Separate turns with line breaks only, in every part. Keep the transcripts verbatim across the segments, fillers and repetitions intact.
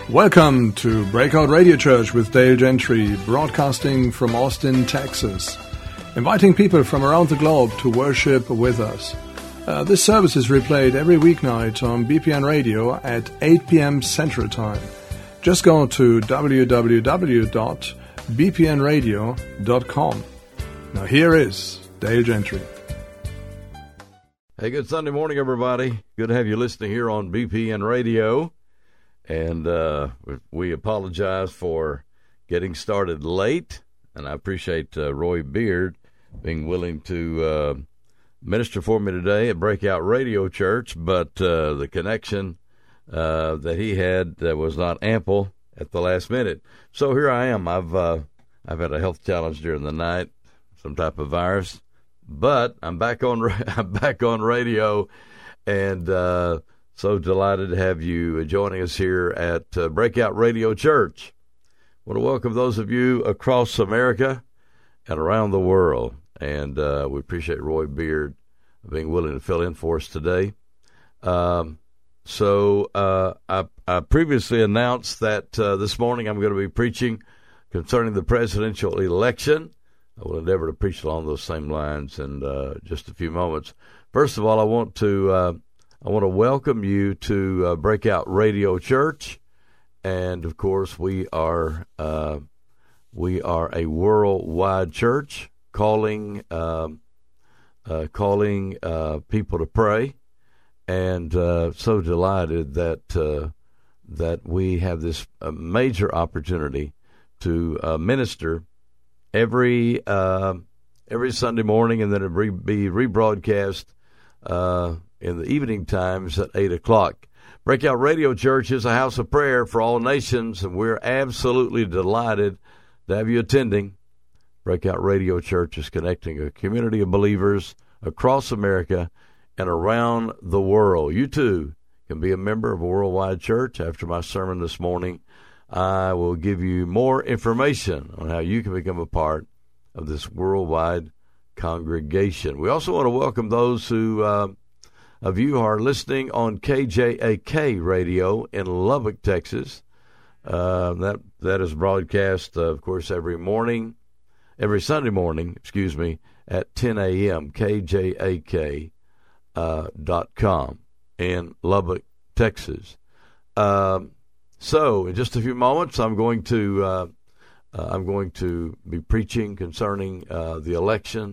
Welcome to Breakout Radio Church with Dale Gentry, broadcasting from Austin, Texas, inviting people from around the globe to worship with us. Uh, this service is replayed every weeknight on B P N Radio at eight p.m. Central Time. Just go to w w w dot b p n radio dot com. Now here is Dale Gentry.
Hey, good Sunday morning, everybody. Good to have you listening here on B P N Radio. And uh, we apologize for getting started late, and I appreciate uh, Roy Beard being willing to uh, minister for me today at Breakout Radio Church, but uh, the connection uh, that he had uh, was not ample at the last minute. So here I am. I've uh, I've had a health challenge during the night, some type of virus, but I'm back on I'm back on radio, and uh, so delighted to have you joining us here at uh, Breakout Radio Church. I want to welcome those of you across America and around the world, and uh, we appreciate Roy Beard being willing to fill in for us today. Um, so uh, I, I previously announced that uh, this morning I'm going to be preaching concerning the presidential election. I will endeavor to preach along those same lines in uh, just a few moments. First of all, I want to uh, I want to welcome you to uh, Breakout Radio Church, and of course we are uh, we are a worldwide church calling uh, uh, calling uh, people to pray, and uh, so delighted that uh, that we have this uh, major opportunity to uh, minister every uh, every Sunday morning, and then it re- be rebroadcast Uh, in the evening times at eight o'clock. Breakout Radio Church is a house of prayer for all nations, and we're absolutely delighted to have you attending. Breakout Radio Church is connecting a community of believers across America and around the world. You too can be a member of a worldwide church. After my sermon this morning, I will give you more information on how you can become a part of this worldwide congregation. We also want to welcome those who uh, of you who are listening on K J A K radio in Lubbock, Texas. Uh, that that is broadcast, uh, of course, every morning, every Sunday morning, excuse me, at ten a.m. K J A K uh, dot com in Lubbock, Texas. Um, so, in just a few moments, I'm going to uh, uh, I'm going to be preaching concerning uh, the election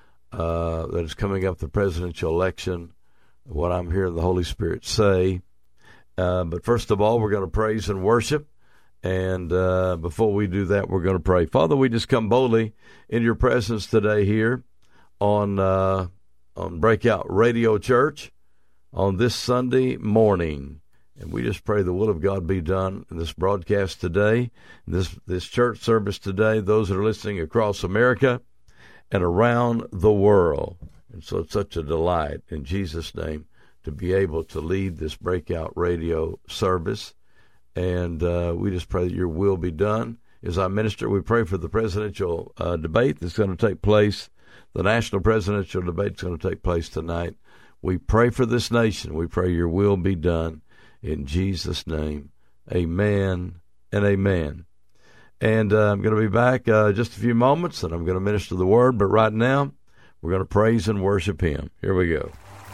uh, that is coming up, the presidential election. What I'm hearing the Holy Spirit say. Uh, but first of all, we're going to praise and worship. And uh, before we do that, we're going to pray. Father, we just come boldly in your presence today here on uh, on Breakout Radio Church on this Sunday morning. And we just pray the will of God be done in this broadcast today, in this, this church service today, those that are listening across America and around the world. And so it's such a delight in Jesus' name to be able to lead this Breakout Radio service. And uh, we just pray that your will be done. As I minister, we pray for the presidential uh, debate that's going to take place. The national presidential debate is going to take place tonight. We pray for this nation. We pray your will be done in Jesus' name. Amen and amen. And uh, I'm going to be back uh, just a few moments, and I'm going to minister the word. But right now, we're going to praise and worship him. Here we go.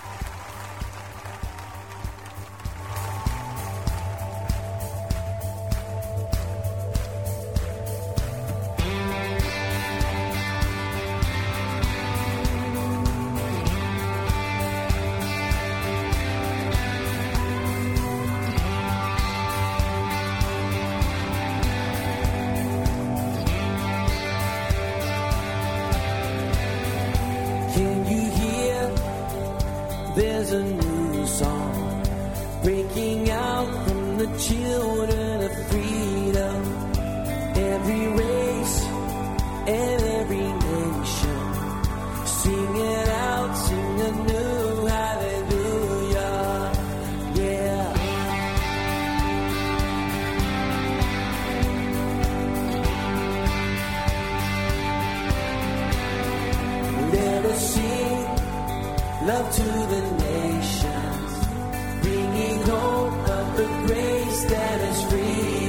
love to the nations, bringing hope of the grace that is free.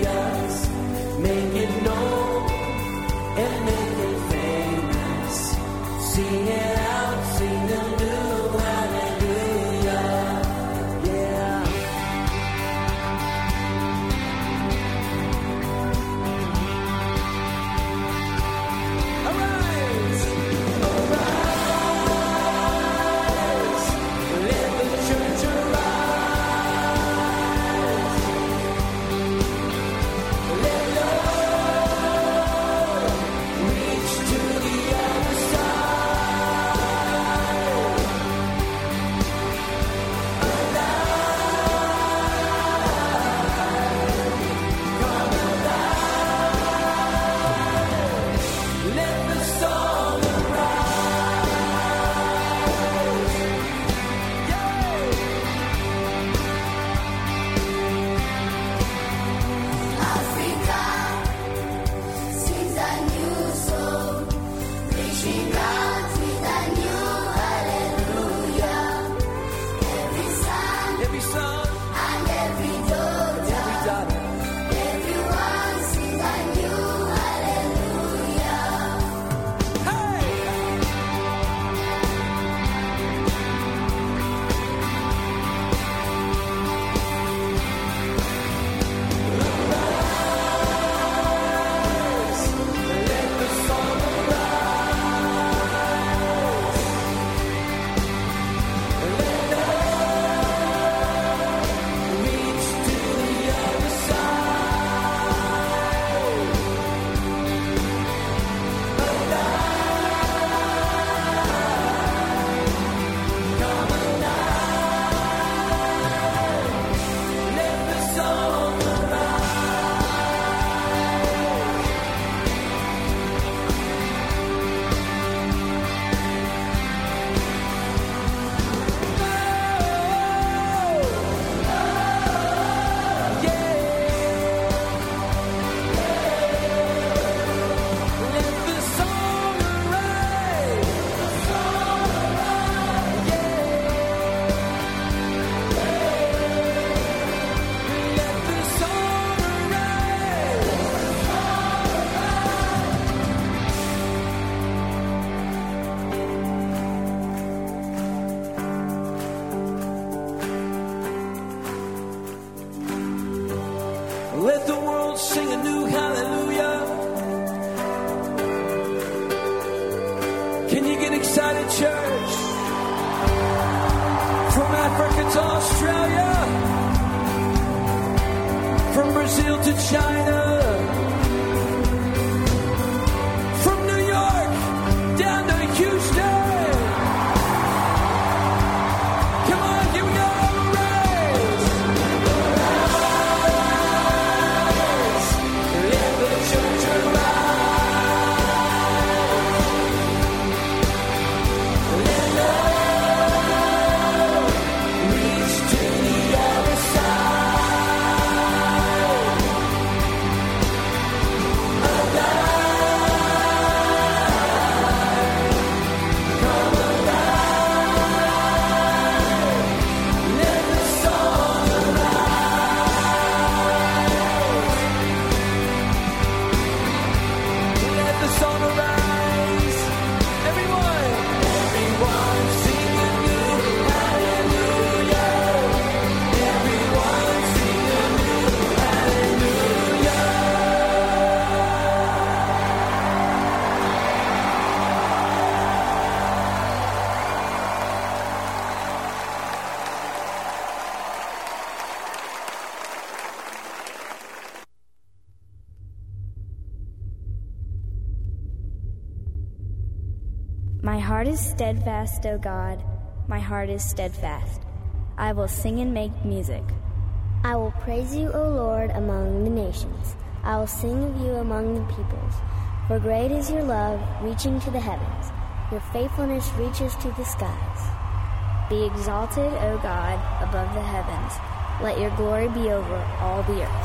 Let the world sing a new hallelujah. Can you get excited, church? From Africa to Australia, from Brazil to China, from New York down to Houston. Come on, here we go. Rise. Rise. Let the church arise. Let love reach to the other side. Alive. Come alive. Let the song arise. Let the song arise. Everyone. Everyone sing a new hallelujah. Everyone sing a new hallelujah.
My heart is steadfast, O God. My heart is steadfast. I will sing and make music.
I will praise you, O Lord, among the nations. I will sing of you among the peoples. For great is your love, reaching to the heavens. Your faithfulness reaches to the skies.
Be exalted, O God, above the heavens. Let your glory be over all the earth.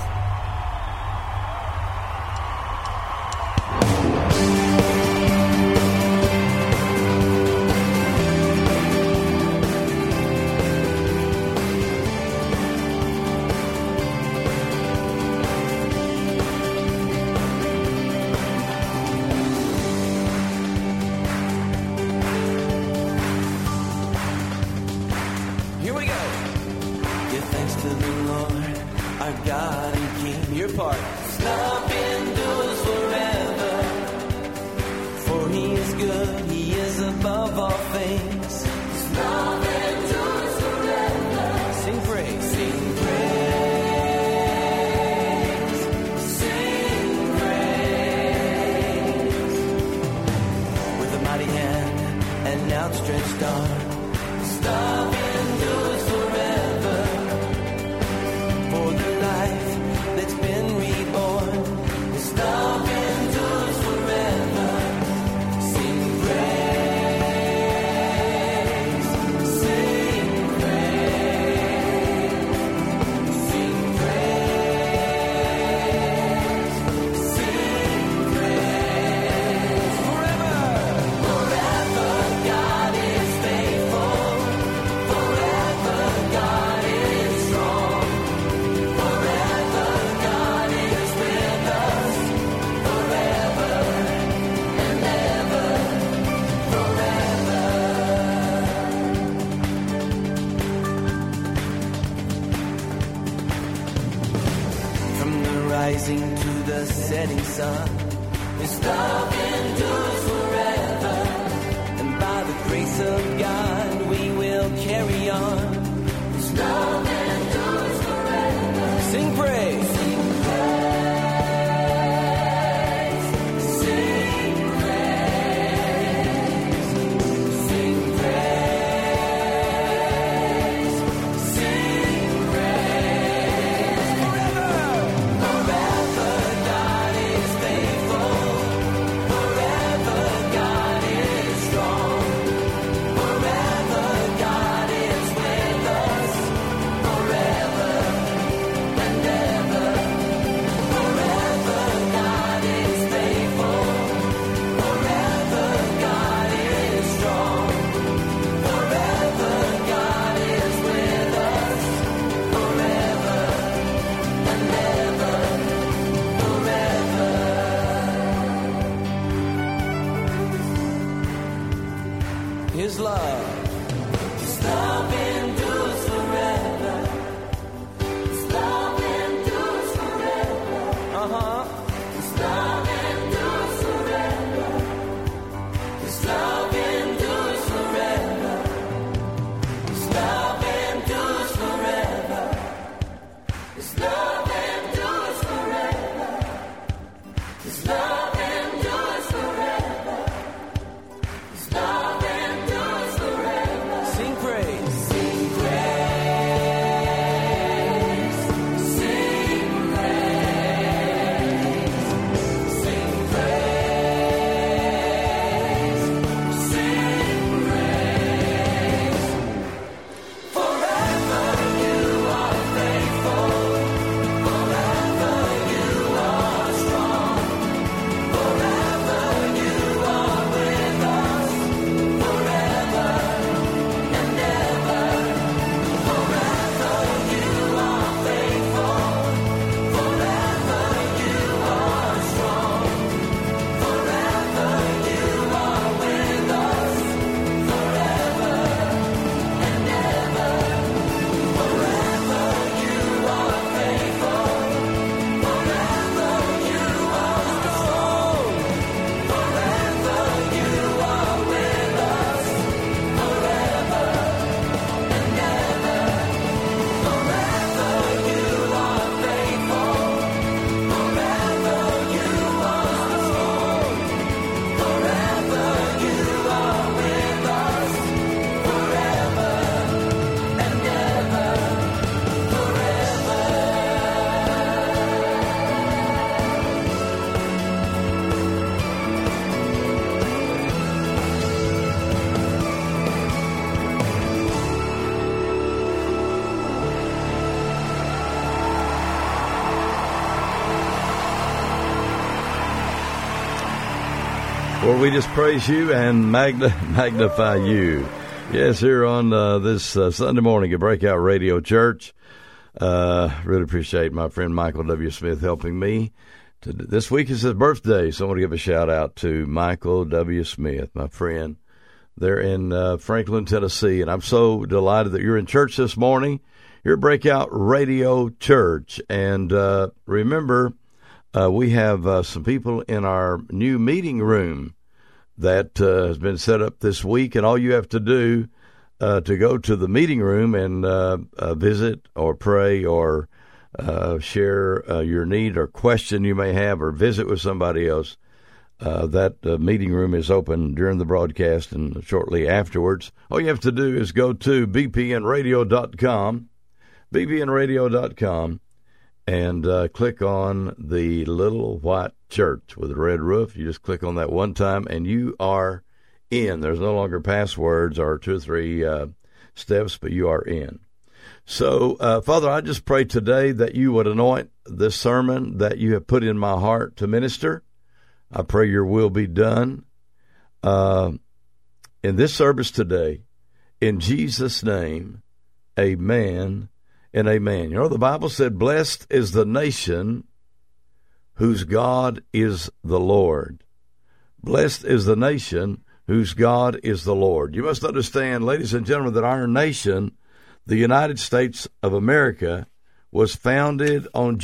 Here we go. Give thanks to the Lord, our God and King. Your part. His love endures forever. For he is good, he is above all things. His love endures forever. Sing praise. Sing praise. Sing praise. With a mighty hand and outstretched arm. His love endures forever. For the life that's been reborn, His love endures forever. Sing praise, sing praise, sing praise, sing praise. Forever, forever God is faithful. Forever God is strong. Forever God is with us. Forever and ever. Forever. From the rising to the setting sun, His love endures forever. And by the grace of God, we will carry on. His love endures forever. Sing praise. Sing praise. Sing praise. Sing praise. Sing praise. Forever. Forever God is faithful. Forever God is strong. Forever Uh-huh. His love endures forever. His love endures forever. His love endures forever. His love endures forever. His love endures forever. His love endures forever. Sing praise. Sing praise. Sing praise. Sing praise. Sing praise. Forever you are faithful. Forever you are strong. Forever you are with us. Forever and ever. Forever you are faithful. Forever you are strong. Forever you are with us. Forever and ever. Forever you are faithful. Forever you are strong. Forever you are with us. Forever and ever. Forever you are faithful. Forever you are strong. Forever you are with us. Forever and ever.
Well, we just praise you and magna- magnify you. Yes, here on uh, this uh, Sunday morning at Breakout Radio Church. Uh, really appreciate my friend Michael W. Smith helping me. To, this week is his birthday, so I want to give a shout out to Michael W. Smith, my friend. They're in uh, Franklin, Tennessee, and I'm so delighted that you're in church this morning. You're at Breakout Radio Church, and uh, remember, uh, we have uh, some people in our new meeting room that uh, has been set up this week, and all you have to do uh, to go to the meeting room and uh, uh, visit or pray or uh, share uh, your need or question you may have or visit with somebody else, uh, that uh, meeting room is open during the broadcast and shortly afterwards. All you have to do is go to b p n radio dot com, b p n radio dot com, and uh, click on the little white church with a red roof. You just click on that one time, and you are in. There's no longer passwords or two or three uh, steps, but you are in. So, uh, Father, I just pray today that you would anoint this sermon that you have put in my heart to minister. I pray your will be done uh, in this service today. In Jesus' name, amen and amen. You know, the Bible said, blessed is the nation whose God is the Lord. Blessed is the nation whose God is the Lord. You must understand, ladies and gentlemen, that our nation, the United States of America, was founded on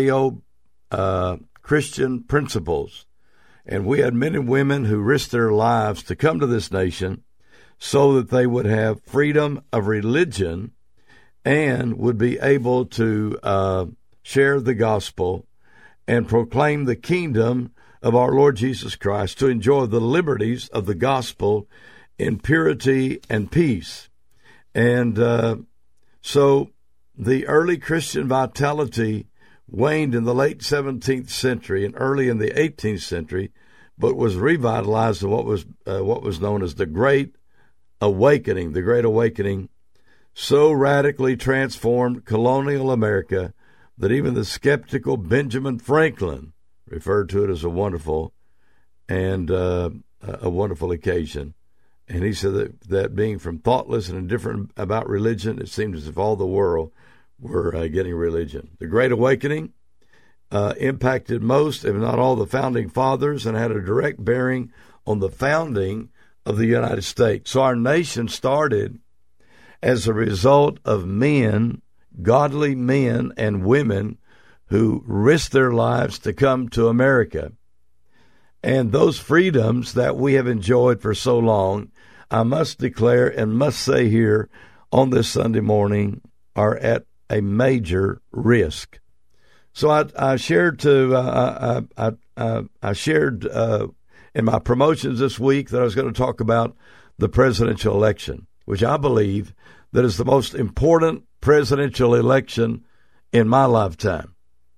Judeo-Christian uh, principles. And we had men and women who risked their lives to come to this nation so that they would have freedom of religion and would be able to uh, share the gospel and proclaim the kingdom of our Lord Jesus Christ, to enjoy the liberties of the gospel in purity and peace. And uh, so the early Christian vitality waned in the late seventeenth century and early in the eighteenth century, but was revitalized in what was uh, what was known as the Great Awakening. The Great Awakening so radically transformed colonial America that even the skeptical Benjamin Franklin referred to it as a wonderful and uh, a wonderful occasion. And he said that, that being from thoughtless and indifferent about religion, it seemed as if all the world were uh, getting religion. The Great Awakening uh, impacted most, if not all, the founding fathers and had a direct bearing on the founding of the United States. So our nation started as a result of men, godly men and women, who risked their lives to come to America. And those freedoms that we have enjoyed for so long, I must declare and must say here on this Sunday morning, are at a major risk. So I, I shared to uh, I, I, I, I shared uh, in my promotions this week that I was going to talk about the presidential election, which I believe that is the most important presidential election in my lifetime,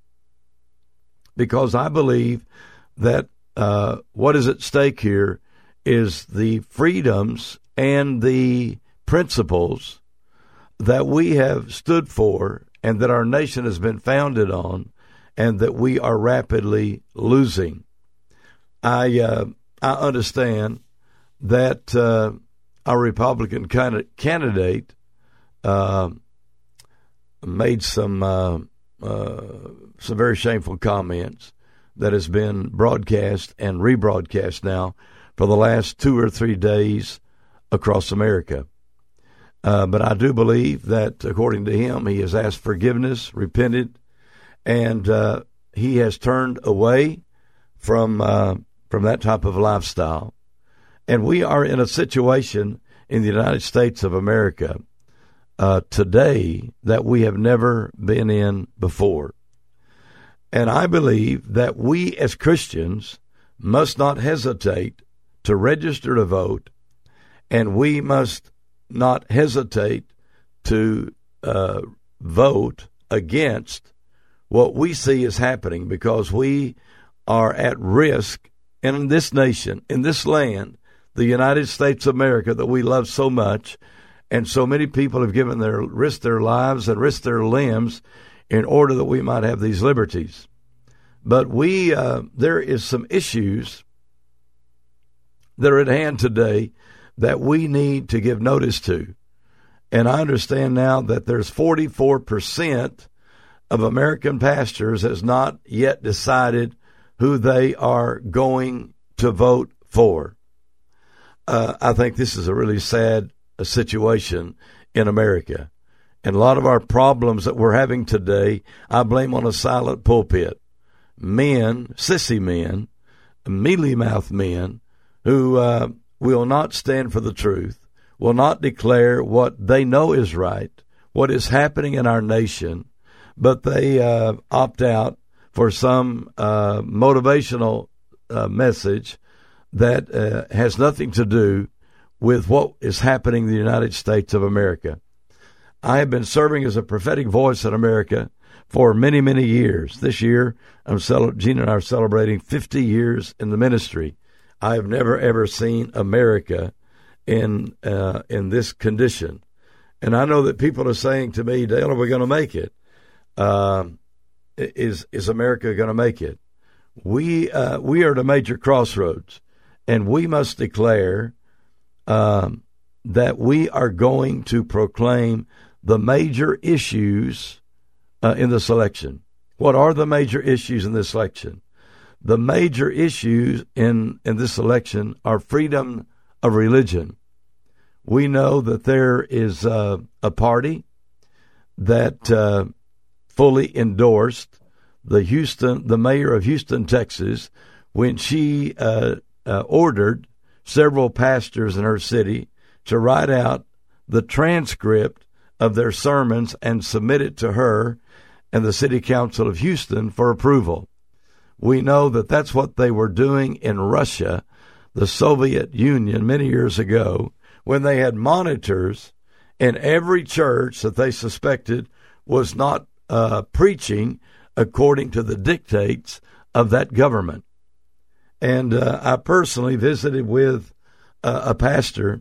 because I believe that uh, what is at stake here is the freedoms and the principles that we have stood for and that our nation has been founded on, and that we are rapidly losing. I uh, I understand that uh, our Republican candidate uh, made some uh, uh, some very shameful comments that has been broadcast and rebroadcast now for the last two or three days across America. Uh, but I do believe that, according to him, he has asked forgiveness, repented, and uh, he has turned away from uh, from that type of lifestyle. And we are in a situation in the United States of America uh, today that we have never been in before. And I believe that we as Christians must not hesitate to register to vote, and we must not hesitate to uh, vote against what we see is happening, because we are at risk in this nation, in this land, the United States of America that we love so much, and so many people have given their risked their lives and risked their limbs in order that we might have these liberties. But we uh, there is some issues that are at hand today that we need to give notice to. And I understand now that there's forty-four percent of American pastors has not yet decided who they are going to vote for. Uh, I think this is a really sad uh, situation in America. And a lot of our problems that we're having today, I blame on a silent pulpit. Men, sissy men, mealy-mouthed men who uh, will not stand for the truth, will not declare what they know is right, what is happening in our nation, but they uh, opt out for some uh, motivational uh, message that uh, has nothing to do with what is happening in the United States of America. I have been serving as a prophetic voice in America for many, many years. This year, I'm cel- Gina and I are celebrating fifty years in the ministry. I have never, ever seen America in uh, in this condition. And I know that people are saying to me, Dale, are we going to make it? Uh, is is America going to make it? We uh, we are at a major crossroads, and we must declare um, that we are going to proclaim the major issues uh, in this election. What are the major issues in this election? The major issues in, in this election are freedom of religion. We know that there is uh, a party that uh, fully endorsed the Houston, the mayor of Houston, Texas, when she uh, uh, ordered several pastors in her city to write out the transcript of their sermons and submit it to her and the City Council of Houston for approval. We know that that's what they were doing in Russia, the Soviet Union, many years ago, when they had monitors in every church that they suspected was not uh, preaching according to the dictates of that government. And uh, I personally visited with uh, a pastor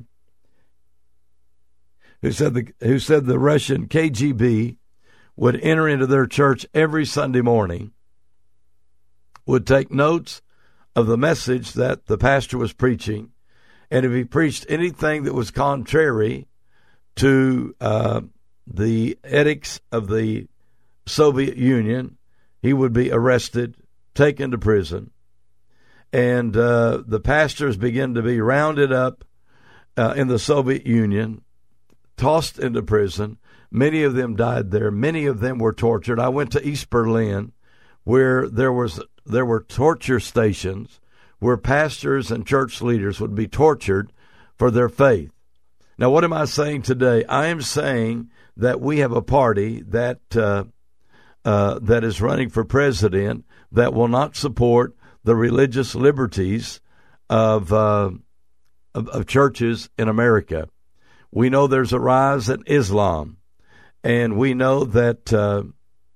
who said the who said the Russian K G B would enter into their church every Sunday morning, would take notes of the message that the pastor was preaching, and if he preached anything that was contrary to uh, the ethics of the Soviet Union, he would be arrested, taken to prison, and uh, the pastors began to be rounded up uh, in the Soviet Union, tossed into prison. Many of them died there. Many of them were tortured. I went to East Berlin, where there was there were torture stations where pastors and church leaders would be tortured for their faith. Now, what am I saying today? I am saying that we have a party that uh, uh, that is running for president that will not support the religious liberties of, uh, of of churches in America. We know there's a rise in Islam, and we know that uh,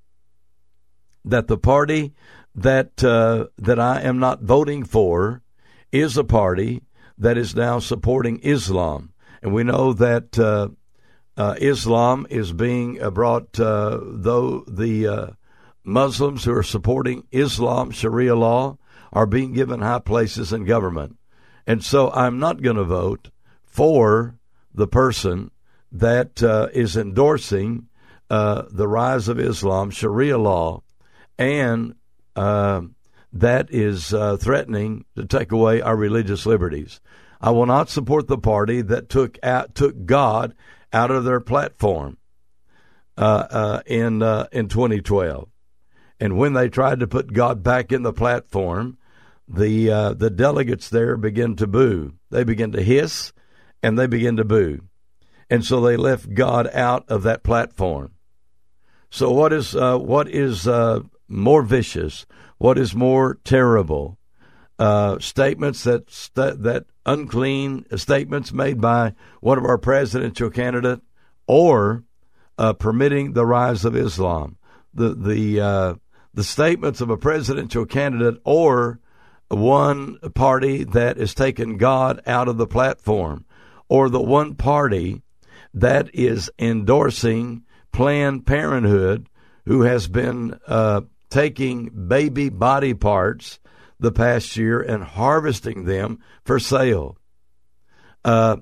that the party that uh, that I am not voting for is a party that is now supporting Islam, and we know that uh, uh, Islam is being brought. Uh, though the uh, Muslims who are supporting Islam Sharia law are being given high places in government, and so I'm not going to vote for the person that uh, is endorsing uh, the rise of Islam Sharia law, and uh, that is uh, threatening to take away our religious liberties. I will not support the party that took out, took God out of their platform uh, uh, in uh, in twenty twelve. And when they tried to put God back in the platform, the uh, the delegates there began to boo. They began to hiss, and they began to boo. And so they left God out of that platform. So what is uh, what is uh, more vicious? What is more terrible? Uh, statements that st- that unclean statements made by one of our presidential candidate, or uh, permitting the rise of Islam. The the uh, the statements of a presidential candidate or one party that is taking God out of the platform, or the one party that is endorsing Planned Parenthood, who has been uh, taking baby body parts the past year and harvesting them for sale. Uh,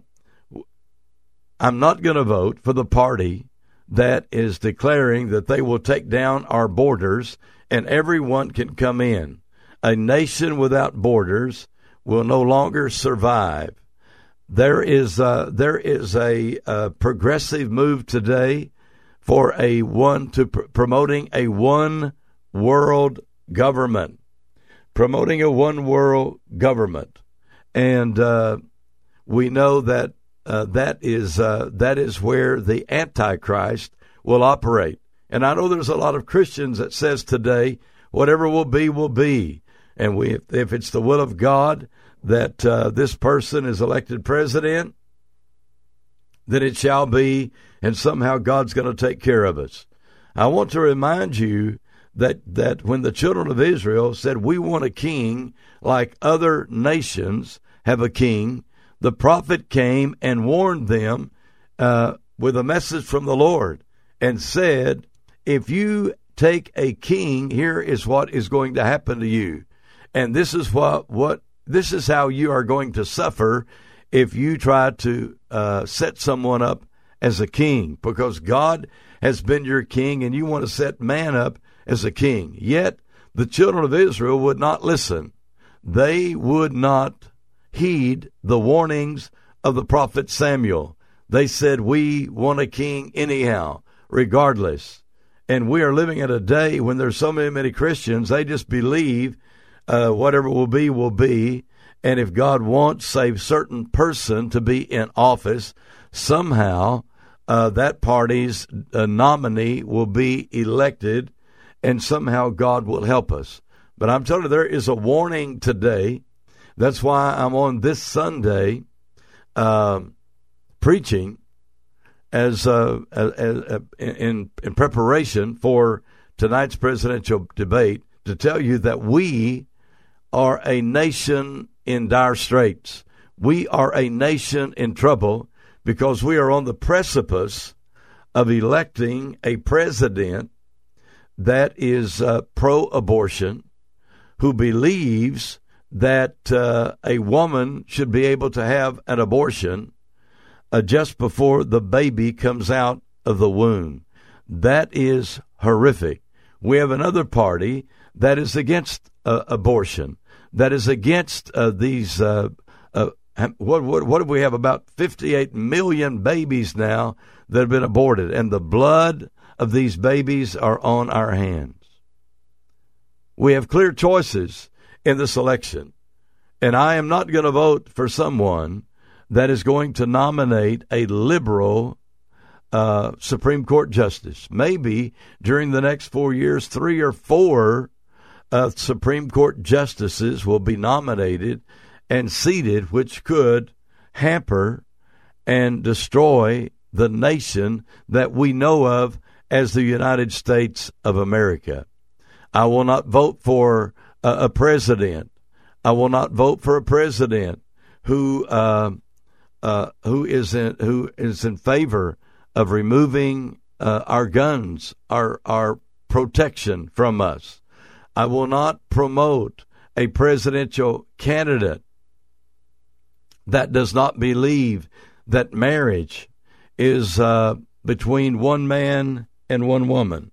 I'm not going to vote for the party that is declaring that they will take down our borders and everyone can come in. A nation without borders will no longer survive. There is a, there is a, a progressive move today for a one to pr- promoting a one world government, promoting a one world government, and uh, we know that uh, that is uh, that is where the Antichrist will operate. And I know there's a lot of Christians that says today, whatever will be, will be. And we, if it's the will of God that uh, this person is elected president, then it shall be, and somehow God's going to take care of us. I want to remind you that, that when the children of Israel said, we want a king like other nations have a king, the prophet came and warned them uh, with a message from the Lord and said, if you take a king, here is what is going to happen to you. And this is what, what this is how you are going to suffer if you try to uh, set someone up as a king, because God has been your king and you want to set man up as a king. Yet the children of Israel would not listen. They would not heed the warnings of the prophet Samuel. They said, we want a king anyhow, regardless. And we are living in a day when there's so many, many Christians, they just believe uh, whatever will be, will be. And if God wants a certain person to be in office, somehow uh, that party's uh, nominee will be elected, and somehow God will help us. But I'm telling you, there is a warning today. That's why I'm on this Sunday uh, preaching as, uh, as, as in in preparation for tonight's presidential debate, to tell you that we are a nation in dire straits. We are a nation in trouble because we are on the precipice of electing a president that is uh, pro-abortion, who believes that uh, a woman should be able to have an abortion uh, just before the baby comes out of the womb. That is horrific. We have another party that is against uh, abortion, that is against uh, these, uh, uh, what, what, what do we have, about fifty-eight million babies now that have been aborted, and the blood of these babies are on our hands. We have clear choices in this election. And I am not going to vote for someone that is going to nominate a liberal uh, Supreme Court justice. Maybe during the next four years, three or four uh, Supreme Court justices will be nominated and seated, which could hamper and destroy the nation that we know of as the United States of America. I will not vote for a, a president. I will not vote for a president who uh, uh, who is in who is in favor of removing uh, our guns, our our protection from us. I will not promote a presidential candidate that does not believe that marriage is uh, between one man and one woman.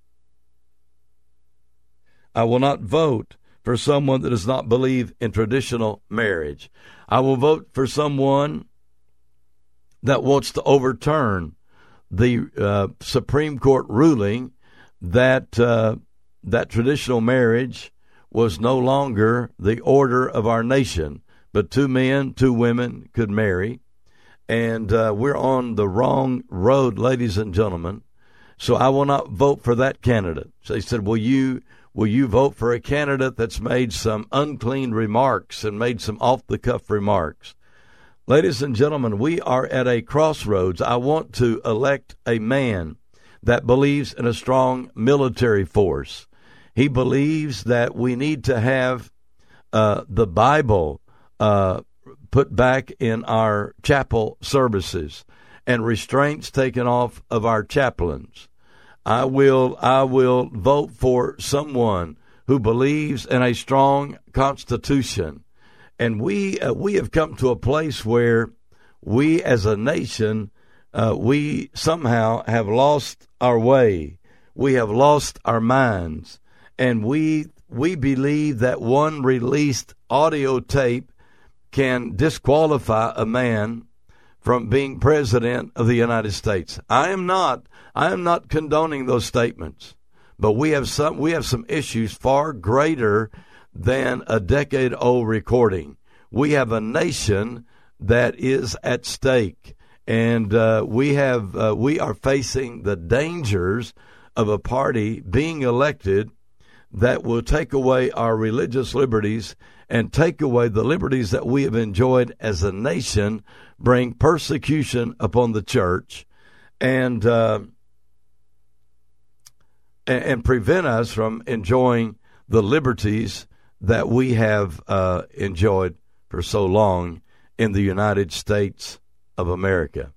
I will not vote for someone that does not believe in traditional marriage. I will vote for someone that wants to overturn the uh, Supreme Court ruling that uh, that traditional marriage was no longer the order of our nation, but two men, two women could marry. And uh, we're on the wrong road, ladies and gentlemen. So I will not vote for that candidate. So they said, will you will you vote for a candidate that's made some unclean remarks and made some off-the-cuff remarks? Ladies and gentlemen, we are at a crossroads. I want to elect a man that believes in a strong military force. He believes that we need to have uh, the Bible uh, put back in our chapel services and restraints taken off of our chaplains. I will I will vote for someone who believes in a strong constitution. And we uh, we have come to a place where we as a nation, uh, we somehow have lost our way. We have lost our minds. And we we believe that one released audio tape can disqualify a man from being president of the United States. I am not I am not condoning those statements, but we have some we have some issues far greater than a decade-old recording. We have a nation that is at stake, and uh, we have uh, we are facing the dangers of a party being elected that will take away our religious liberties and take away the liberties that we have enjoyed as a nation, bring persecution upon the church, and uh, and prevent us from enjoying the liberties that we have uh, enjoyed for so long in the United States of America.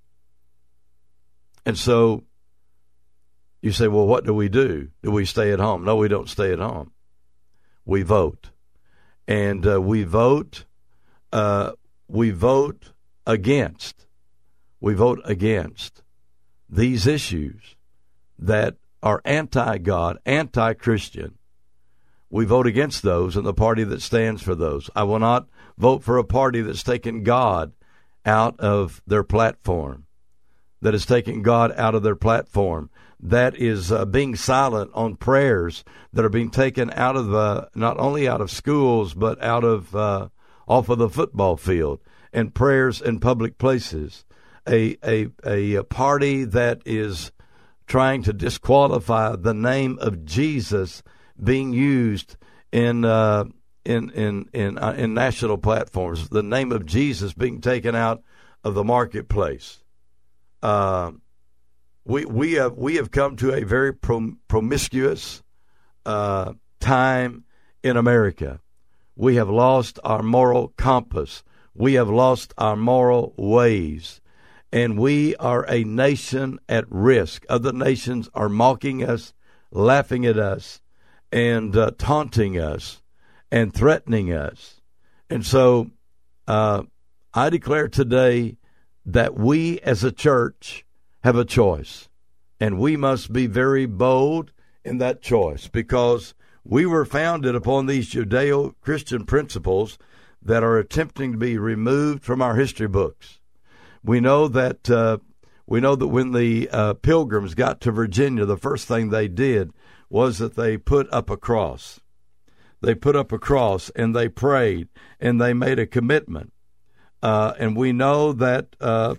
And so you say, well, what do we do? Do we stay at home? No, we don't stay at home. We vote. And uh, we vote, uh, we vote against, we vote against these issues that are anti-God, anti-Christian. We vote against those and the party that stands for those. I will not vote for a party that's taken God out of their platform, that is taking God out of their platform, that is uh, being silent on prayers that are being taken out of, uh, not only out of schools, but out of, uh, off of the football field, and prayers in public places. A, a, a party that is trying to disqualify the name of Jesus being used in uh, in in in, uh, in national platforms, the name of Jesus being taken out of the marketplace. Uh, we we have we have come to a very prom- promiscuous uh, time in America. We have lost our moral compass. We have lost our moral ways. And we are a nation at risk. Other nations are mocking us, laughing at us, and uh, taunting us, and threatening us. And so uh, I declare today that we as a church have a choice. And we must be very bold in that choice, because we were founded upon these Judeo-Christian principles that are attempting to be removed from our history books. We know that uh, we know that when the uh, Pilgrims got to Virginia, the first thing they did was that they put up a cross. They put up a cross, and they prayed, and they made a commitment. Uh, and we know that uh,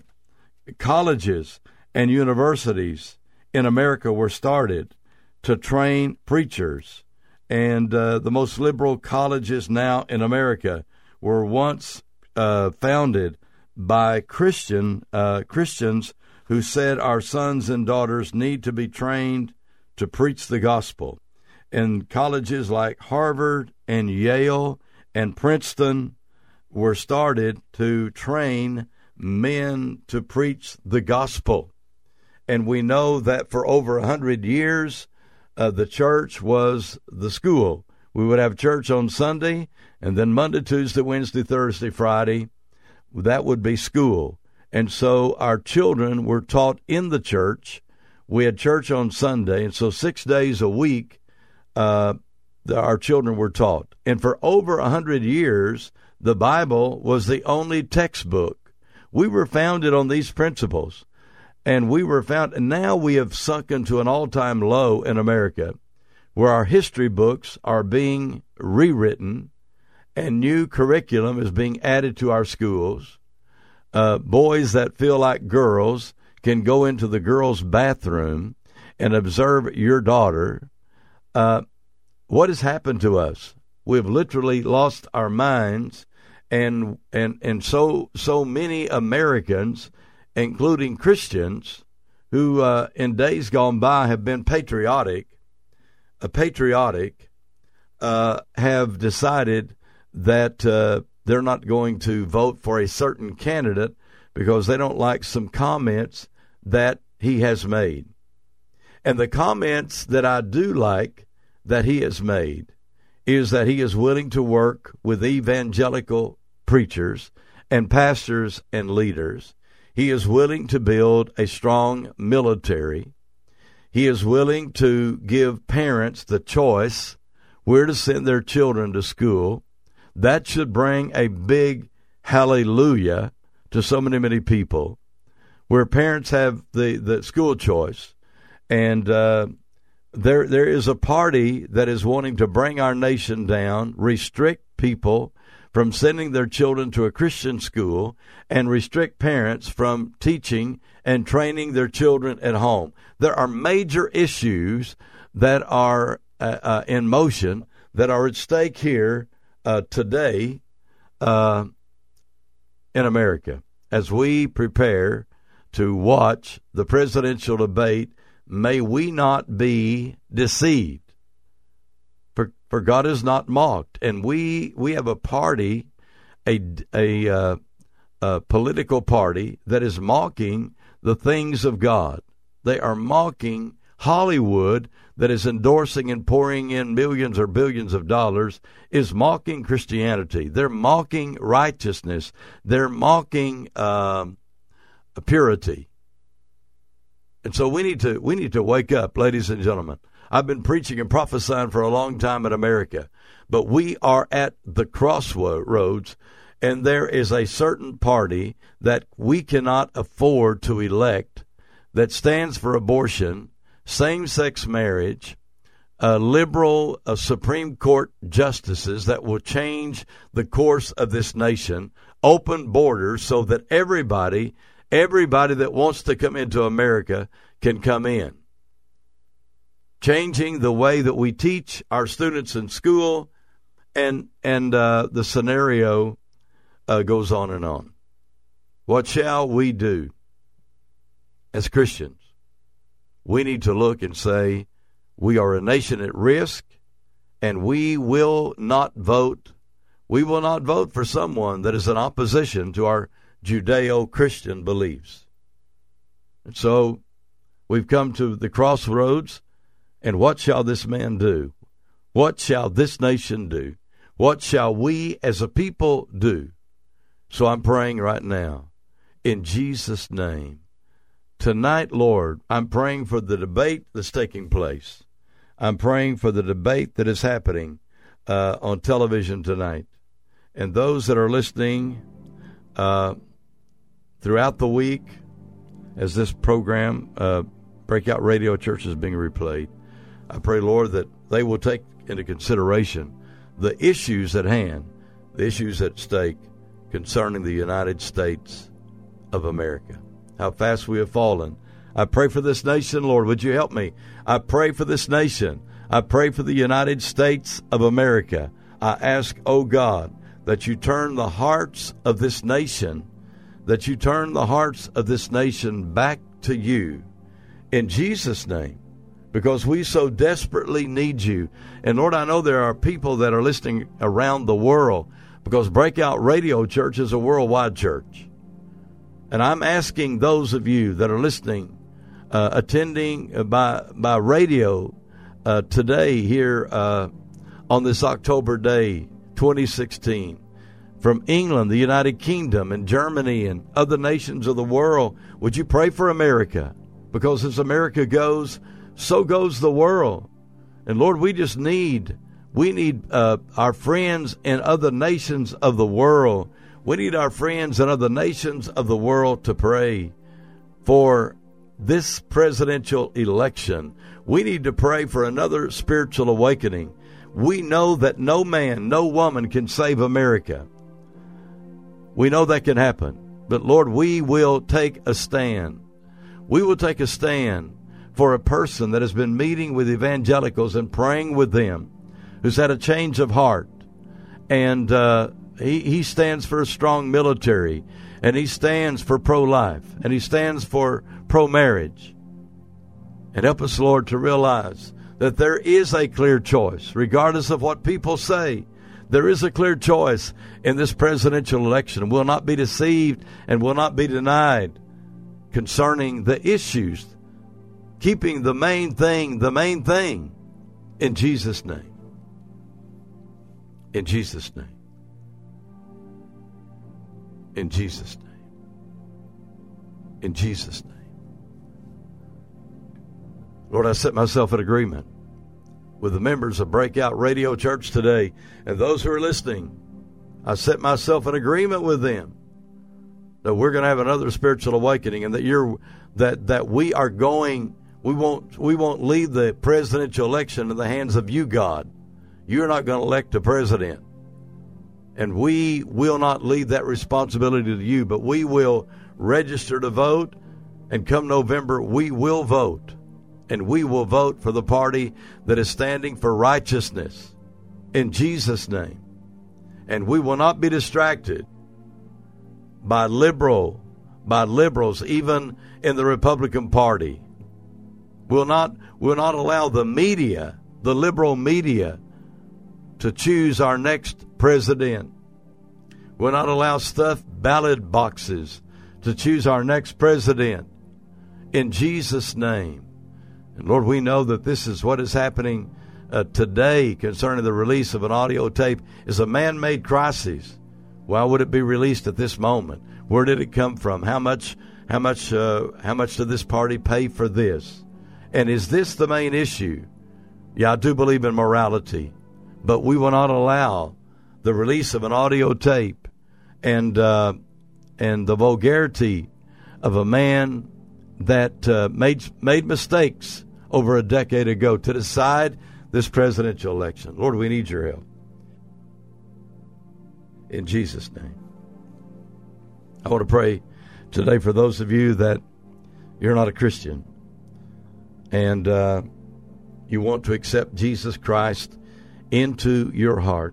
colleges and universities in America were started to train preachers. And uh, the most liberal colleges now in America were once uh, founded by Christian uh, Christians who said our sons and daughters need to be trained to preach the gospel. And colleges like Harvard and Yale and Princeton were started to train men to preach the gospel. And we know that for over a hundred years, uh, the church was the school. We would have church on Sunday, and then Monday, Tuesday, Wednesday, Thursday, Friday, that would be school. And so our children were taught in the church. We had church on Sunday, and so six days a week, uh, our children were taught. And for over a hundred years, the Bible was the only textbook. We were founded on these principles, and we were found, and now we have sunk into an all-time low in America, where our history books are being rewritten, and new curriculum is being added to our schools. Uh, boys that feel like girls can go into the girls' bathroom and observe your daughter. Uh, what has happened to us? We've literally lost our minds, and and and so so many Americans, including Christians, who uh, in days gone by have been patriotic, uh, patriotic, uh, have decided that uh, they're not going to vote for a certain candidate because they don't like some comments that he has made. And the comments that I do like that he has made is that he is willing to work with evangelical preachers and pastors and leaders. He is willing to build a strong military. He is willing to give parents the choice where to send their children to school. That should bring a big hallelujah to so many, many people, where parents have the, the school choice. And uh, there there is a party that is wanting to bring our nation down, restrict people from sending their children to a Christian school, and restrict parents from teaching and training their children at home. There are major issues that are uh, uh, in motion, that are at stake here uh, today uh, in America. As we prepare to watch the presidential debate, may we not be deceived. For, for God is not mocked. And we we have a party, a, a, uh, a political party that is mocking the things of God. They are mocking Hollywood, that is endorsing and pouring in millions or billions of dollars, is mocking Christianity. They're mocking righteousness. They're mocking um, purity. And so we need to we need to wake up, ladies and gentlemen. I've been preaching and prophesying for a long time in America, but we are at the crossroads, and there is a certain party that we cannot afford to elect that stands for abortion, same-sex marriage, uh, liberal uh, Supreme Court justices that will change the course of this nation, open borders so that everybody, everybody that wants to come into America can come in. Changing the way that we teach our students in school, and and uh, the scenario uh, goes on and on. What shall we do as Christians? We need to look and say, we are a nation at risk, and we will not vote. We will not vote for someone that is in opposition to our Judeo-Christian beliefs. And so we've come to the crossroads, and what shall this man do? What shall this nation do? What shall we as a people do? So I'm praying right now, in Jesus' name. Tonight, Lord, I'm praying for the debate that's taking place. I'm praying for the debate that is happening uh, on television tonight. And those that are listening uh, throughout the week, as this program, uh, Breakout Radio Church, is being replayed, I pray, Lord, that they will take into consideration the issues at hand, the issues at stake concerning the United States of America. How fast we have fallen. I pray for this nation, Lord. Would you help me? I pray for this nation. I pray for the United States of America. I ask, oh God, that you turn the hearts of this nation, that you turn the hearts of this nation back to you in Jesus' name, because we so desperately need you. And Lord, I know there are people that are listening around the world, because Breakout Radio Church is a worldwide church. And I'm asking those of you that are listening, uh, attending by by radio uh, today here uh, on this October day, twenty sixteen, from England, the United Kingdom, and Germany, and other nations of the world, would you pray for America? Because as America goes, so goes the world. And Lord, we just need, we need uh, our friends in other nations of the world. We need our friends in other nations of the world to pray for this presidential election. We need to pray for another spiritual awakening. We know that no man, no woman can save America. We know that can happen. But Lord, we will take a stand. We will take a stand for a person that has been meeting with evangelicals and praying with them, who's had a change of heart. And uh, he, he stands for a strong military, and he stands for pro-life, and he stands for pro-marriage. And help us, Lord, to realize that there is a clear choice, regardless of what people say. There is a clear choice in this presidential election. Will not be deceived and will not be denied concerning the issues, keeping the main thing the main thing in Jesus' name. In Jesus' name. In Jesus' name. In Jesus' name. Lord, I set myself in agreement with the members of Breakout Radio Church today, and those who are listening. I set myself in agreement with them that we're going to have another spiritual awakening, and that you're that that we are going. We won't we won't leave the presidential election in the hands of you, God. You're not going to elect a president, and we will not leave that responsibility to you. But we will register to vote, and come November, we will vote. And we will vote for the party that is standing for righteousness in Jesus' name. And we will not be distracted by liberal, by liberals, even in the Republican Party. We'll not, we'll not allow the media, the liberal media, to choose our next president. We'll not allow stuffed ballot boxes to choose our next president. In Jesus' name. And Lord, we know that this is what is happening uh, today concerning the release of an audio tape is a man-made crisis. Why would it be released at this moment? Where did it come from? How much, how much, uh, how much did this party pay for this? And is this the main issue? Yeah, I do believe in morality, but we will not allow the release of an audio tape and uh, and the vulgarity of a man that uh, made made mistakes over a decade ago to decide this presidential election. Lord, we need your help. In Jesus' name. I want to pray today for those of you that you're not a Christian and uh, you want to accept Jesus Christ into your heart.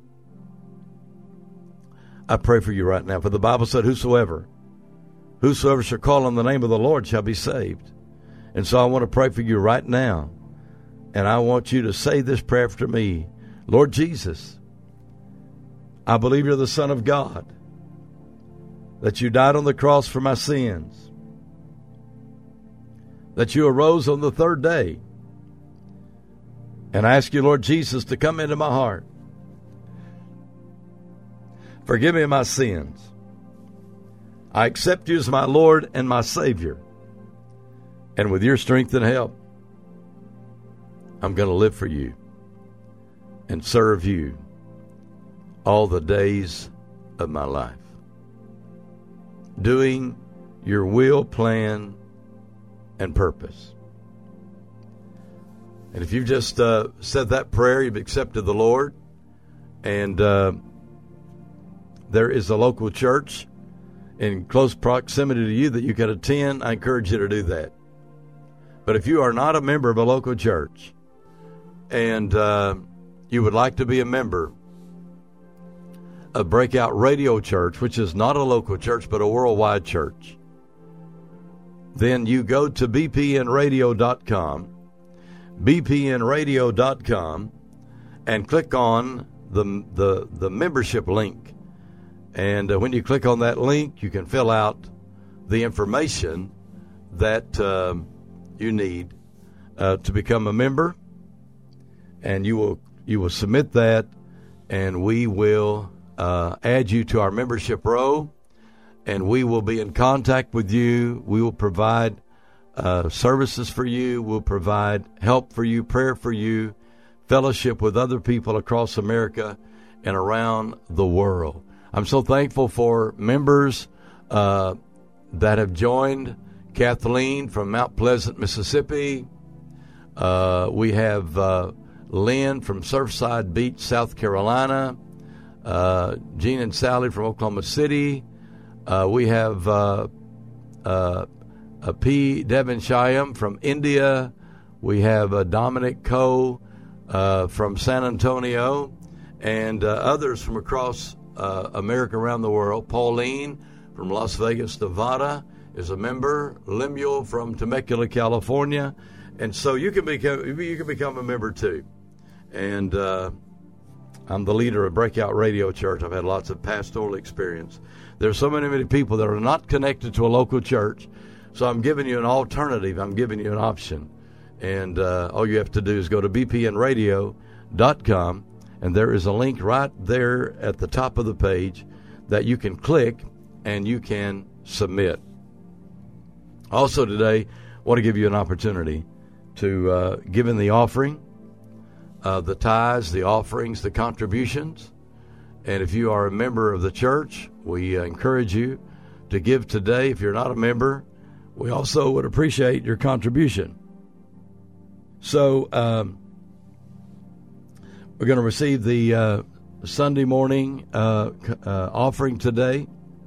I pray for you right now. For the Bible said, whosoever, whosoever shall call on the name of the Lord shall be saved. And so I want to pray for you right now. And I want you to say this prayer after me. Lord Jesus, I believe you're the Son of God, that you died on the cross for my sins, that you arose on the third day. And I ask you, Lord Jesus, to come into my heart. Forgive me my sins. I accept you as my Lord and my Savior. And with your strength and help, I'm going to live for you and serve you all the days of my life, doing your will, plan, and purpose. And if you've just uh, said that prayer, you've accepted the Lord, and uh, there is a local church in close proximity to you that you can attend, I encourage you to do that. But if you are not a member of a local church and uh, you would like to be a member of Breakout Radio Church, which is not a local church but a worldwide church, then you go to b p n radio dot com, b p n radio dot com, and click on the the, the membership link. And uh, when you click on that link, you can fill out the information that uh, you need uh, to become a member, and you will you will submit that, and we will uh, add you to our membership row, and we will be in contact with you. We will provide uh, services for you. We'll provide help for you, prayer for you, fellowship with other people across America and around the world. I'm so thankful for members uh, that have joined. Kathleen from Mount Pleasant, Mississippi. Uh, we have uh, Lynn from Surfside Beach, South Carolina. Uh, Gene and Sally from Oklahoma City. Uh, we have uh, uh, uh, P. Devin Shyam from India. We have uh, Dominic Coe uh, from San Antonio, and uh, others from across uh, America, around the world. Pauline from Las Vegas, Nevada, is a member. Lemuel from Temecula, California, and so you can become you can become a member too. And uh, I'm the leader of Breakout Radio Church. I've had lots of pastoral experience. There's so many, many people that are not connected to a local church, so I'm giving you an alternative. I'm giving you an option. And uh, all you have to do is go to b p n radio dot com, and there is a link right there at the top of the page that you can click, and you can submit. Also today, I want to give you an opportunity to uh, give in the offering, uh, the tithes, the offerings, the contributions. And if you are a member of the church, we uh, encourage you to give today. If you're not a member, we also would appreciate your contribution. So um, we're going to receive the uh, Sunday morning uh, uh, offering today.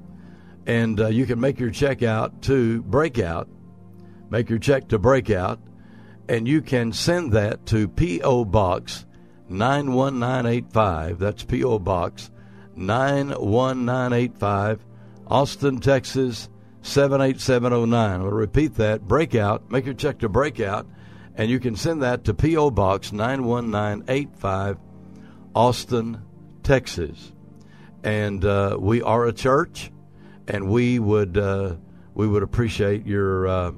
And uh, you can make your check out to Breakout. Make your check to Breakout. And you can send that to P O. Box nine one nine eight five. That's P O. Box nine one nine eight five, Austin, Texas seven eight seven oh nine. I'll repeat that. Breakout. Make your check to Breakout. And you can send that to P O. Box nine one nine eight five, Austin, Texas. And uh, we are a church. And we would uh, we would appreciate your uh,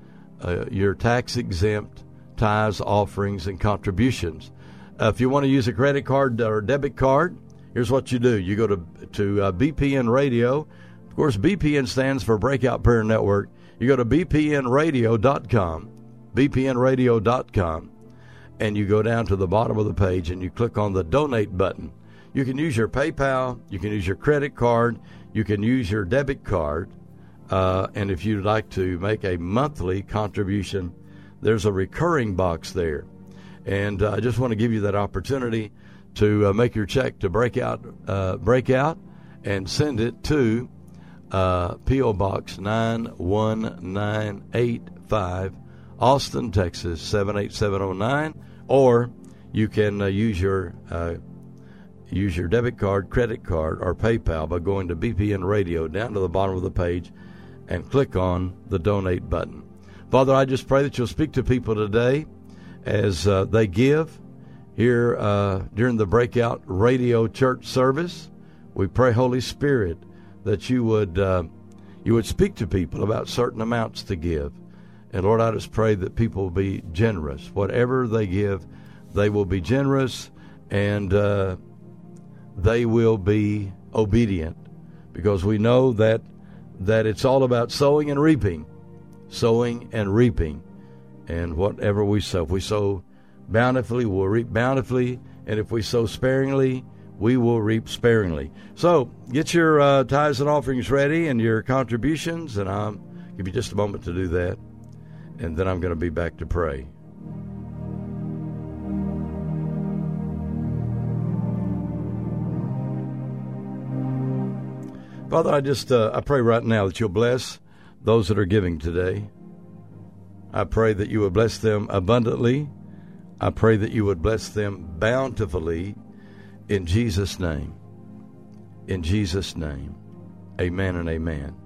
uh, your tax exempt tithes, offerings, and contributions. Uh, if you want to use a credit card or debit card, here's what you do: you go to to uh, B P N Radio. Of course, B P N stands for Breakout Prayer Network. You go to b p n radio dot com, b p n radio dot com, and you go down to the bottom of the page and you click on the donate button. You can use your PayPal, you can use your credit card, you can use your debit card, uh, and if you'd like to make a monthly contribution, there's a recurring box there. And uh, I just want to give you that opportunity to uh, make your check to Breakout, uh, Breakout, and send it to uh, P O. Box nine one nine eight five, Austin, Texas seven eight seven oh nine, or you can uh, use your uh, use your debit card, credit card, or PayPal by going to B P N Radio down to the bottom of the page and click on the donate button. Father, I just pray that you'll speak to people today as uh, they give here uh, during the Breakout Radio Church service. We pray, Holy Spirit, that you would uh, you would speak to people about certain amounts to give. And Lord, I just pray that people will be generous. Whatever they give, they will be generous, and uh, they will be obedient, because we know that that it's all about sowing and reaping, sowing and reaping. And whatever we sow, if we sow bountifully, we'll reap bountifully, and if we sow sparingly, we will reap sparingly. So get your uh, tithes and offerings ready and your contributions, and I'll give you just a moment to do that, and then I'm going to be back to pray. Father, I just uh, I pray right now that you'll bless those that are giving today. I pray that you would bless them abundantly. I pray that you would bless them bountifully in Jesus' name. In Jesus' name. Amen and amen.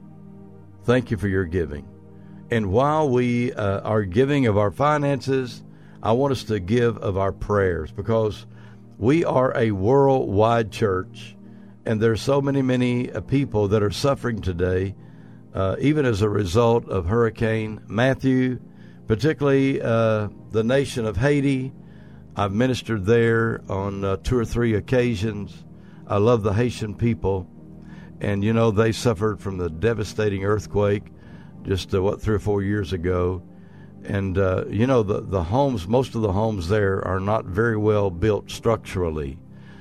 Thank you for your giving. And while we uh, are giving of our finances, I want us to give of our prayers, because we are a worldwide church, and there's so many, many uh, people that are suffering today, uh, even as a result of Hurricane Matthew, particularly uh, the nation of Haiti. I've ministered there on uh, two or three occasions. I love the Haitian people, and, you know, they suffered from the devastating earthquake just, uh, what, three or four years ago. And, uh, you know, the, the homes, most of the homes there are not very well built structurally.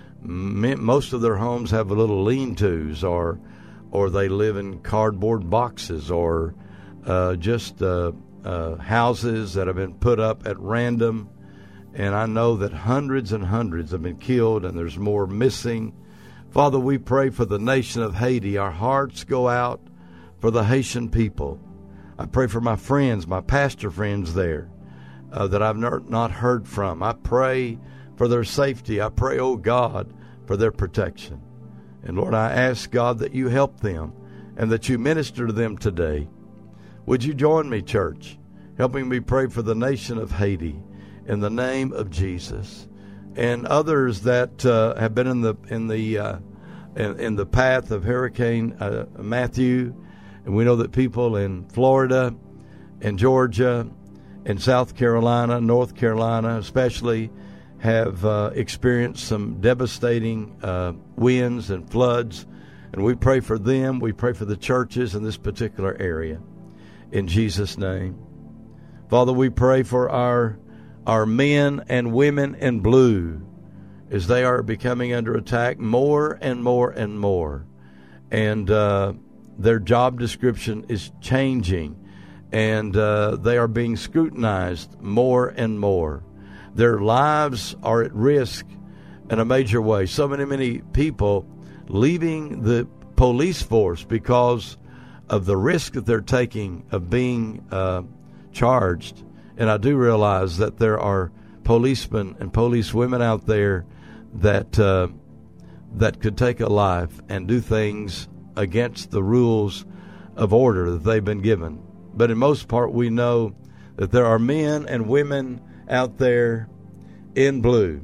Most of their homes have a little lean-tos, or or they live in cardboard boxes, or uh, just uh, uh, houses that have been put up at random. And I know that hundreds and hundreds have been killed, and there's more missing. Father, we pray for the nation of Haiti. Our hearts go out for the Haitian people. I pray for my friends, my pastor friends there uh, that I've not heard from. I pray for their safety. I pray, oh God, for their protection. And Lord, I ask, God, that you help them and that you minister to them today. Would you join me, church, helping me pray for the nation of Haiti in the name of Jesus, and others that uh, have been in the in the uh, in, in the path of Hurricane uh, Matthew. And we know that people in Florida and Georgia and South Carolina, North Carolina especially, have uh, experienced some devastating uh, winds and floods. And we pray for them. We pray for the churches in this particular area. In Jesus' name. Father, we pray for our, our men and women in blue as they are becoming under attack more and more and more. And uh their job description is changing, and uh, they are being scrutinized more and more. Their lives are at risk in a major way. So many, many people leaving the police force because of the risk that they're taking of being uh, charged. And I do realize that there are policemen and police women out there that uh, that could take a life and do things against the rules of order that they've been given. But in most part, we know that there are men and women out there in blue,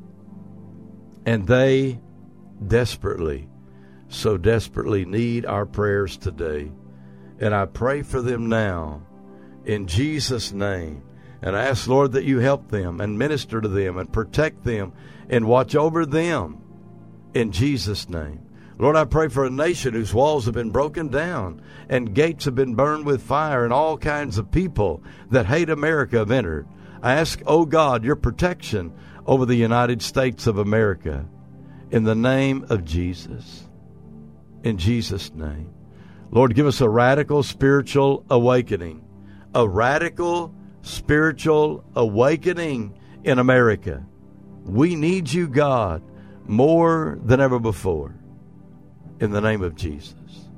and they desperately, so desperately need our prayers today. And I pray for them now in Jesus' name, and I ask, Lord, that you help them and minister to them and protect them and watch over them in Jesus' name. Lord, I pray for a nation whose walls have been broken down and gates have been burned with fire, and all kinds of people that hate America have entered. I ask, oh God, your protection over the United States of America in the name of Jesus. In Jesus' name. Lord, give us a radical spiritual awakening. A radical spiritual awakening in America. We need you, God, more than ever before. In the name of Jesus.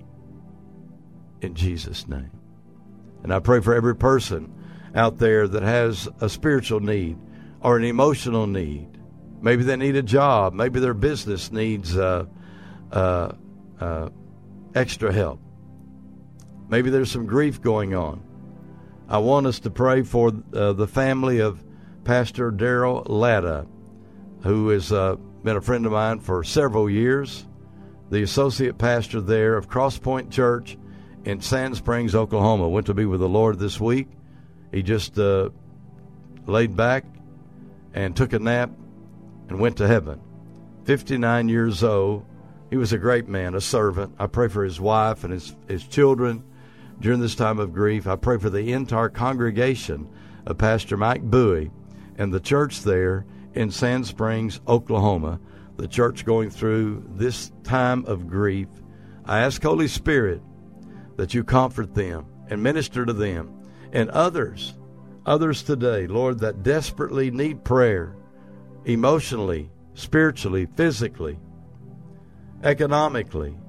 In Jesus' name. And I pray for every person out there that has a spiritual need or an emotional need. Maybe they need a job. Maybe their business needs uh, uh, uh, extra help. Maybe there's some grief going on. I want us to pray for uh, the family of Pastor Daryl Latta, who has uh, been a friend of mine for several years. The associate pastor there of Cross Point Church in Sand Springs, Oklahoma. Went to be with the Lord this week. He just uh, laid back and took a nap and went to heaven. fifty-nine years old. He was a great man, a servant. I pray for his wife and his, his children during this time of grief. I pray for the entire congregation of Pastor Mike Bowie and the church there in Sand Springs, Oklahoma. The church going through this time of grief. I ask, Holy Spirit, that you comfort them and minister to them and others, others today, Lord, that desperately need prayer, emotionally, spiritually, physically, economically.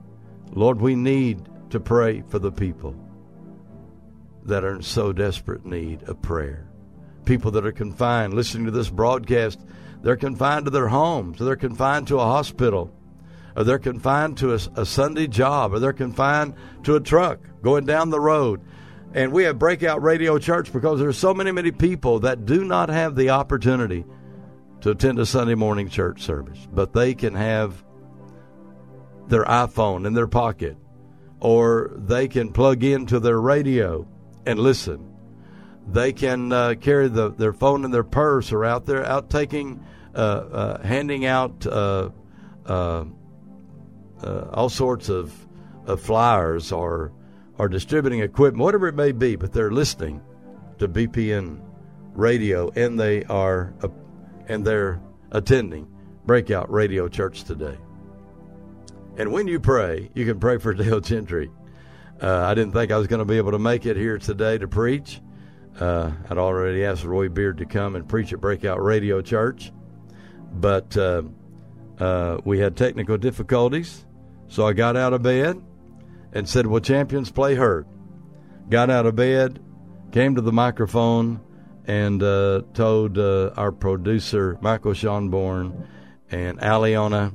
Lord, we need to pray for the people that are in so desperate need of prayer. People that are confined, listening to this broadcast, they're confined to their homes, or they're confined to a hospital, or they're confined to a, a Sunday job, or they're confined to a truck going down the road. And we have Breakout Radio Church because there are so many, many people that do not have the opportunity to attend a Sunday morning church service, but they can have their iPhone in their pocket, or they can plug into their radio and listen. They can uh, carry the, their phone in their purse, or out there out taking, uh, uh, handing out uh, uh, uh, all sorts of, of flyers, or or distributing equipment, whatever it may be. But they're listening to B P N Radio, and they are uh, and they're attending Breakout Radio Church today. And when you pray, you can pray for Dale Gentry. Uh, I didn't think I was going to be able to make it here today to preach. Uh, I'd already asked Roy Beard to come and preach at Breakout Radio Church, but uh, uh, we had technical difficulties, so I got out of bed and said, well, champions play hurt. Got out of bed, came to the microphone, and uh, told uh, our producer, Michael Schonborn, and Aliona,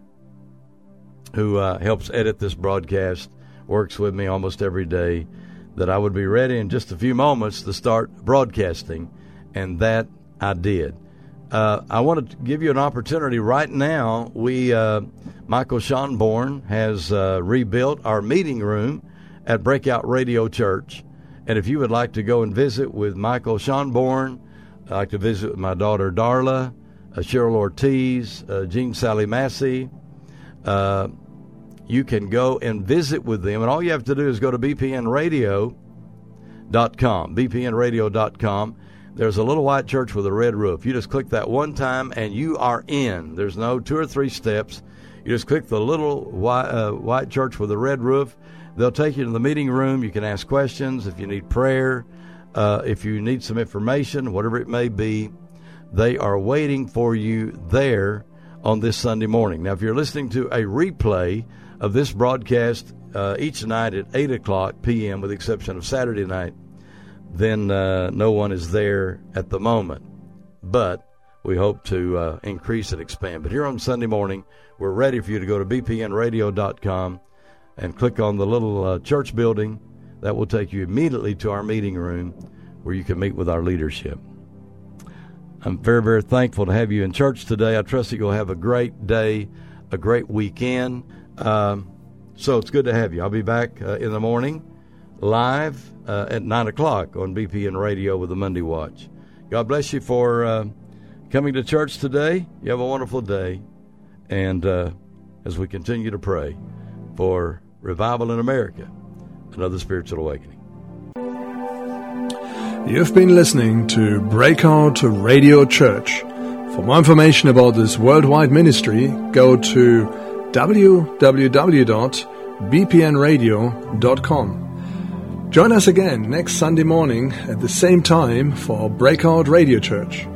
who uh, helps edit this broadcast, works with me almost every day, that I would be ready in just a few moments to start broadcasting, and that I did. Uh, I want to give you an opportunity right now. We, uh, Michael Schonborn has uh, rebuilt our meeting room at Breakout Radio Church, and if you would like to go and visit with Michael Schonborn, I'd like to visit with my daughter Darla, uh, Cheryl Ortiz, uh, Jean Sally Massey, uh, you can go and visit with them, and all you have to do is go to b p n radio dot com, b p n radio dot com. There's a little white church with a red roof. You just click that one time, and you are in. There's no two or three steps. You just click the little white, uh, white church with a red roof. They'll take you to the meeting room. You can ask questions if you need prayer, uh, if you need some information, whatever it may be. They are waiting for you there on this Sunday morning. Now, if you're listening to a replay of this broadcast uh, each night at eight o'clock p.m., with the exception of Saturday night, then uh, no one is there at the moment. But we hope to uh, increase and expand. But here on Sunday morning, we're ready for you to go to b p n radio dot com and click on the little uh, church building. That will take you immediately to our meeting room where you can meet with our leadership. I'm very, very thankful to have you in church today. I trust that you'll have a great day, a great weekend. Um, so it's good to have you. I'll be back uh, in the morning live uh, at nine o'clock on B P N Radio with the Monday Watch. God bless you for uh, coming to church today. You have a wonderful day. And uh, as we continue to pray for revival in America, another spiritual awakening.
You've been listening to Breakout Radio Church. For more information about this worldwide ministry, go to w w w dot b p n radio dot com. Join us again next Sunday morning at the same time for Breakout Radio Church.